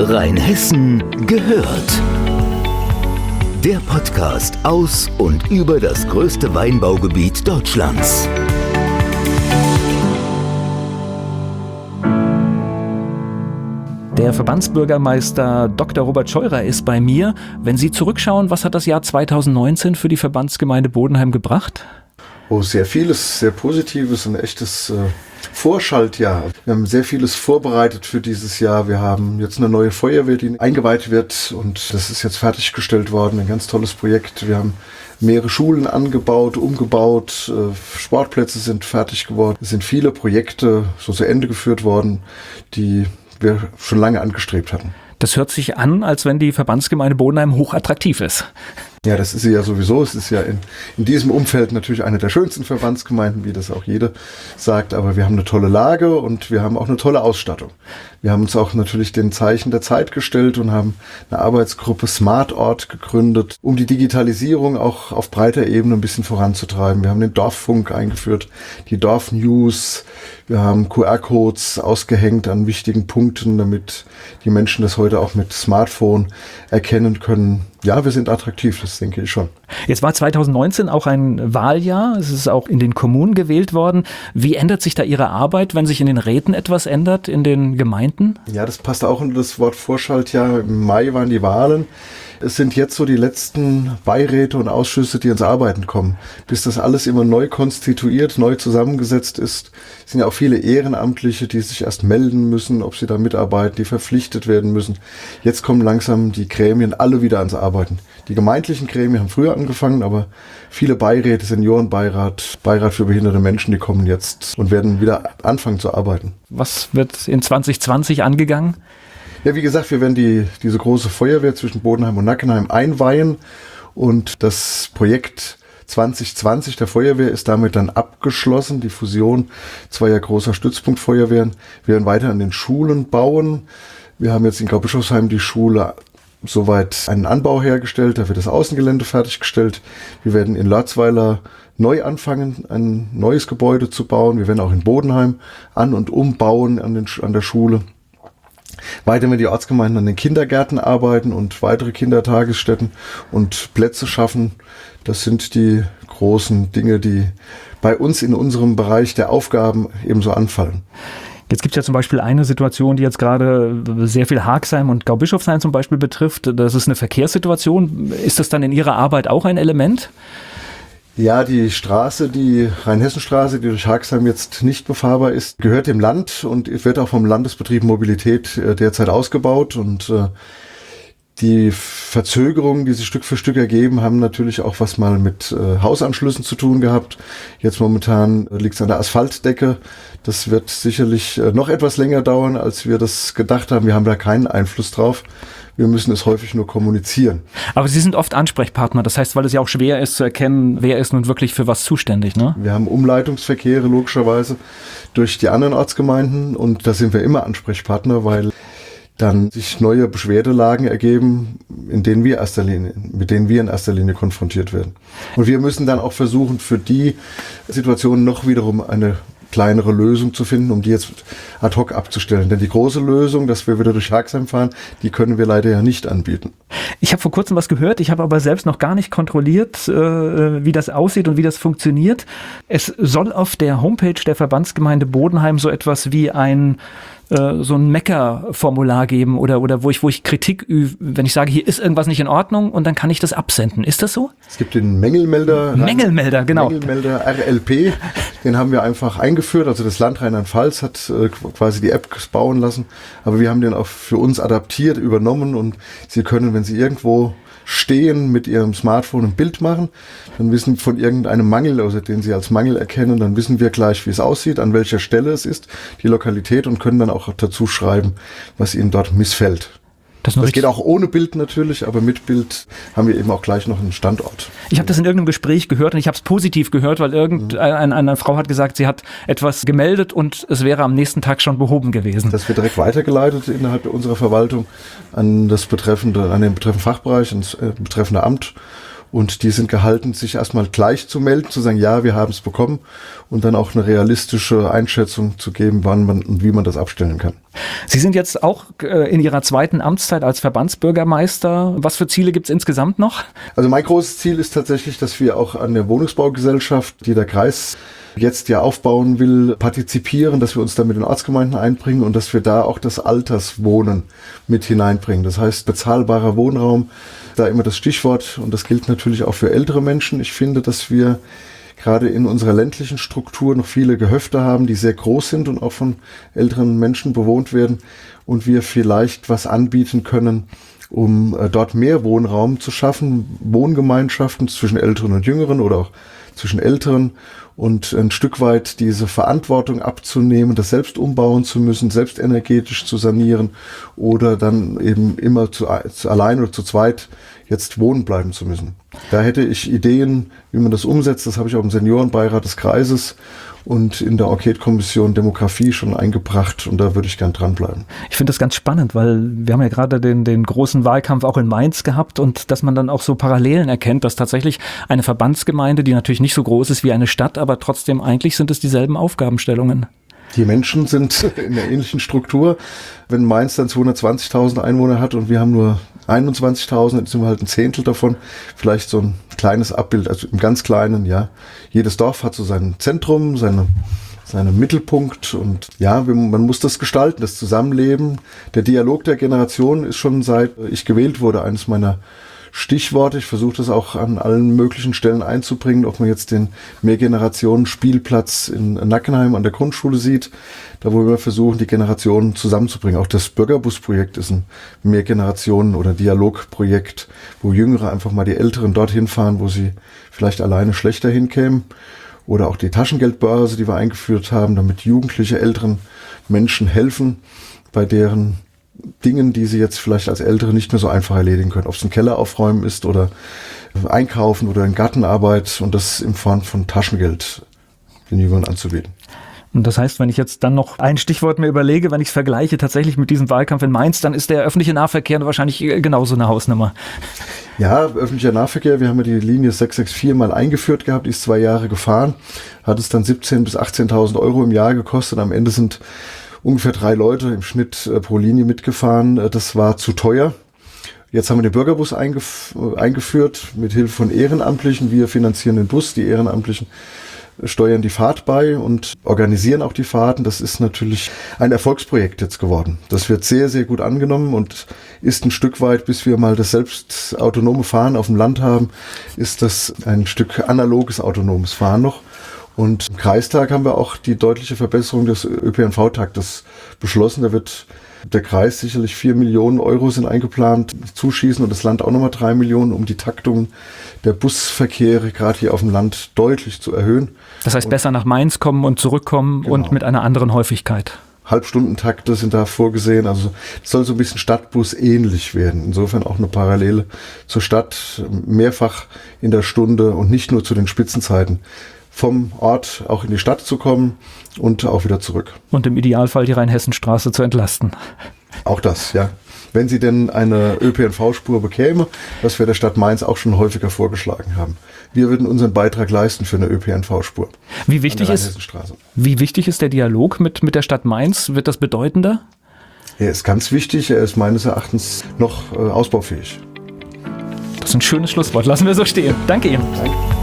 Rheinhessen gehört. Der Podcast aus und über das größte Weinbaugebiet Deutschlands. Der Verbandsbürgermeister Dr. Robert Scheurer ist bei mir. Wenn Sie zurückschauen, was hat das Jahr 2019 für die Verbandsgemeinde Bodenheim gebracht? Oh, sehr vieles, sehr Positives, ein echtes Vorschaltjahr. Wir haben sehr vieles vorbereitet für dieses Jahr. Wir haben jetzt eine neue Feuerwehr, die eingeweiht wird, und das ist jetzt fertiggestellt worden. Ein ganz tolles Projekt. Wir haben mehrere Schulen angebaut, umgebaut, Sportplätze sind fertig geworden. Es sind viele Projekte so zu Ende geführt worden, die wir schon lange angestrebt hatten. Das hört sich an, als wenn die Verbandsgemeinde Bodenheim hochattraktiv ist. Ja, das ist sie ja sowieso. Es ist ja in diesem Umfeld natürlich eine der schönsten Verbandsgemeinden, wie das auch jeder sagt. Aber wir haben eine tolle Lage und wir haben auch eine tolle Ausstattung. Wir haben uns auch natürlich den Zeichen der Zeit gestellt und haben eine Arbeitsgruppe SmartOrt gegründet, um die Digitalisierung auch auf breiter Ebene ein bisschen voranzutreiben. Wir haben den Dorffunk eingeführt, die Dorfnews. Wir haben QR-Codes ausgehängt an wichtigen Punkten, damit die Menschen das heute auch mit Smartphone erkennen können. Ja, wir sind attraktiv, das denke ich schon. Jetzt war 2019 auch ein Wahljahr. Es ist auch in den Kommunen gewählt worden. Wie ändert sich da Ihre Arbeit, wenn sich in den Räten etwas ändert, in den Gemeinden? Ja, das passt auch unter das Wort Vorschaltjahr. Im Mai waren die Wahlen. Es sind jetzt so die letzten Beiräte und Ausschüsse, die ins Arbeiten kommen. Bis das alles immer neu konstituiert, neu zusammengesetzt ist, sind ja auch viele Ehrenamtliche, die sich erst melden müssen, ob sie da mitarbeiten, die verpflichtet werden müssen. Jetzt kommen langsam die Gremien alle wieder ans Arbeiten. Die gemeindlichen Gremien haben früher angefangen, aber viele Beiräte, Seniorenbeirat, Beirat für behinderte Menschen, die kommen jetzt und werden wieder anfangen zu arbeiten. Was wird in 2020 angegangen? Ja, wie gesagt, wir werden diese große Feuerwehr zwischen Bodenheim und Nackenheim einweihen, und das Projekt 2020 der Feuerwehr ist damit dann abgeschlossen. Die Fusion zweier großer Stützpunktfeuerwehren. Wir werden weiter an den Schulen bauen. Wir haben jetzt in Graubischofsheim die Schule soweit einen Anbau hergestellt, da wird das Außengelände fertiggestellt. Wir werden in Lörzweiler neu anfangen, ein neues Gebäude zu bauen. Wir werden auch in Bodenheim an- und umbauen an der Schule. Weiter werden die Ortsgemeinden an den Kindergärten arbeiten und weitere Kindertagesstätten und Plätze schaffen. Das sind die großen Dinge, die bei uns in unserem Bereich der Aufgaben ebenso anfallen. Jetzt gibt es ja zum Beispiel eine Situation, die jetzt gerade sehr viel Haagsheim und Graubischofsheim zum Beispiel betrifft. Das ist eine Verkehrssituation. Ist das dann in Ihrer Arbeit auch ein Element? Ja, die Straße, die Rheinhessenstraße, die durch Haagsheim jetzt nicht befahrbar ist, gehört dem Land und wird auch vom Landesbetrieb Mobilität derzeit ausgebaut. Und die Verzögerungen, die sich Stück für Stück ergeben, haben natürlich auch was mal mit Hausanschlüssen zu tun gehabt. Jetzt momentan liegt es an der Asphaltdecke. Das wird sicherlich noch etwas länger dauern, als wir das gedacht haben. Wir haben da keinen Einfluss drauf. Wir müssen es häufig nur kommunizieren. Aber Sie sind oft Ansprechpartner. Das heißt, weil es ja auch schwer ist zu erkennen, wer ist nun wirklich für was zuständig, ne? Wir haben Umleitungsverkehre logischerweise durch die anderen Ortsgemeinden, und da sind wir immer Ansprechpartner, weil dann sich neue Beschwerdelagen ergeben, mit denen wir in erster Linie konfrontiert werden. Und wir müssen dann auch versuchen, für die Situation noch wiederum eine kleinere Lösung zu finden, um die jetzt ad hoc abzustellen. Denn die große Lösung, dass wir wieder durch Haagsheim fahren, die können wir leider ja nicht anbieten. Ich habe vor kurzem was gehört, ich habe aber selbst noch gar nicht kontrolliert, wie das aussieht und wie das funktioniert. Es soll auf der Homepage der Verbandsgemeinde Bodenheim so etwas wie so ein Mecker-Formular geben oder wo ich Kritik übe, wenn ich sage, hier ist irgendwas nicht in Ordnung, und dann kann ich das absenden. Ist das so? Es gibt den Mängelmelder. Mängelmelder, genau. Mängelmelder RLP, den haben wir einfach eingeführt. Also das Land Rheinland-Pfalz hat quasi die App bauen lassen, aber wir haben den auch für uns adaptiert, übernommen, und Sie können, wenn Sie irgendwo stehen, mit Ihrem Smartphone ein Bild machen, dann wissen von irgendeinem Mangel, also den Sie als Mangel erkennen, dann wissen wir gleich, wie es aussieht, an welcher Stelle es ist, die Lokalität, und können dann auch dazu schreiben, was Ihnen dort missfällt. Das geht auch ohne Bild natürlich, aber mit Bild haben wir eben auch gleich noch einen Standort. Ich habe das in irgendeinem Gespräch gehört und ich habe es positiv gehört, weil eine Frau hat gesagt, sie hat etwas gemeldet und es wäre am nächsten Tag schon behoben gewesen. Das wird direkt weitergeleitet innerhalb unserer Verwaltung an den betreffenden Fachbereich, ans betreffende Amt. Und die sind gehalten, sich erstmal gleich zu melden, zu sagen, ja, wir haben es bekommen, und dann auch eine realistische Einschätzung zu geben, wann man und wie man das abstellen kann. Sie sind jetzt auch in Ihrer zweiten Amtszeit als Verbandsbürgermeister. Was für Ziele gibt es insgesamt noch? Also mein großes Ziel ist tatsächlich, dass wir auch an der Wohnungsbaugesellschaft, die der Kreis jetzt ja aufbauen will, partizipieren, dass wir uns da mit den Ortsgemeinden einbringen und dass wir da auch das Alterswohnen mit hineinbringen. Das heißt, bezahlbarer Wohnraum, da immer das Stichwort, und das gilt natürlich auch für ältere Menschen. Ich finde, dass wir gerade in unserer ländlichen Struktur noch viele Gehöfte haben, die sehr groß sind und auch von älteren Menschen bewohnt werden und wir vielleicht was anbieten können, um dort mehr Wohnraum zu schaffen, Wohngemeinschaften zwischen Älteren und Jüngeren oder auch zwischen Älteren und ein Stück weit diese Verantwortung abzunehmen, das selbst umbauen zu müssen, selbst energetisch zu sanieren oder dann eben immer allein oder zu zweit jetzt wohnen bleiben zu müssen. Da hätte ich Ideen, wie man das umsetzt. Das habe ich auch im Seniorenbeirat des Kreises und in der Enquete-Kommission Demografie schon eingebracht und da würde ich gern dranbleiben. Ich finde das ganz spannend, weil wir haben ja gerade den großen Wahlkampf auch in Mainz gehabt und dass man dann auch so Parallelen erkennt, dass tatsächlich eine Verbandsgemeinde, die natürlich nicht so groß ist wie eine Stadt, aber trotzdem eigentlich sind es dieselben Aufgabenstellungen. Die Menschen sind in der ähnlichen Struktur. Wenn Mainz dann 220.000 Einwohner hat und wir haben nur 21.000, dann sind wir halt ein Zehntel davon. Vielleicht so ein kleines Abbild, also im ganz Kleinen, ja. Jedes Dorf hat so sein Zentrum, seinen Mittelpunkt und ja, man muss das gestalten, das Zusammenleben. Der Dialog der Generation ist schon seit ich gewählt wurde eines meiner Stichworte. Ich versuche das auch an allen möglichen Stellen einzubringen, ob man jetzt den Mehrgenerationen-Spielplatz in Nackenheim an der Grundschule sieht, da wo wir versuchen, die Generationen zusammenzubringen. Auch das Bürgerbus-Projekt ist ein Mehrgenerationen- oder Dialogprojekt, wo Jüngere einfach mal die Älteren dorthin fahren, wo sie vielleicht alleine schlechter hinkämen. Oder auch die Taschengeldbörse, die wir eingeführt haben, damit Jugendliche älteren Menschen helfen bei deren Dingen, die sie jetzt vielleicht als Ältere nicht mehr so einfach erledigen können. Ob es ein Keller aufräumen ist oder einkaufen oder in Gartenarbeit und das in Form von Taschengeld den Jüngern anzubieten. Und das heißt, wenn ich jetzt dann noch ein Stichwort mir überlege, wenn ich es vergleiche tatsächlich mit diesem Wahlkampf in Mainz, dann ist der öffentliche Nahverkehr wahrscheinlich genauso eine Hausnummer. Ja, öffentlicher Nahverkehr, wir haben ja die Linie 664 mal eingeführt gehabt, die ist 2 Jahre gefahren, hat es dann 17.000 bis 18.000 Euro im Jahr gekostet. Am Ende sind ungefähr 3 Leute im Schnitt pro Linie mitgefahren. Das war zu teuer. Jetzt haben wir den Bürgerbus eingeführt mit Hilfe von Ehrenamtlichen. Wir finanzieren den Bus, die Ehrenamtlichen steuern die Fahrt bei und organisieren auch die Fahrten. Das ist natürlich ein Erfolgsprojekt jetzt geworden. Das wird sehr, sehr gut angenommen und ist ein Stück weit, bis wir mal das selbst autonome Fahren auf dem Land haben, ist das ein Stück analoges autonomes Fahren noch. Und im Kreistag haben wir auch die deutliche Verbesserung des ÖPNV-Taktes beschlossen. Da wird der Kreis sicherlich 4 Millionen Euro sind eingeplant, zuschießen und das Land auch nochmal 3 Millionen, um die Taktung der Busverkehre gerade hier auf dem Land deutlich zu erhöhen. Das heißt, besser nach Mainz kommen und zurückkommen Genau. Und mit einer anderen Häufigkeit. Halbstundentakte sind da vorgesehen, also es soll so ein bisschen Stadtbus ähnlich werden. Insofern auch eine Parallele zur Stadt, mehrfach in der Stunde und nicht nur zu den Spitzenzeiten. Vom Ort auch in die Stadt zu kommen und auch wieder zurück. Und im Idealfall die Rheinhessenstraße zu entlasten. Auch das, ja. Wenn sie denn eine ÖPNV-Spur bekäme, was wir der Stadt Mainz auch schon häufiger vorgeschlagen haben. Wir würden unseren Beitrag leisten für eine ÖPNV-Spur. Wie wichtig ist der Dialog mit der Stadt Mainz? Wird das bedeutender? Er ist ganz wichtig. Er ist meines Erachtens noch ausbaufähig. Das ist ein schönes Schlusswort. Lassen wir so stehen. Danke Ihnen. Danke.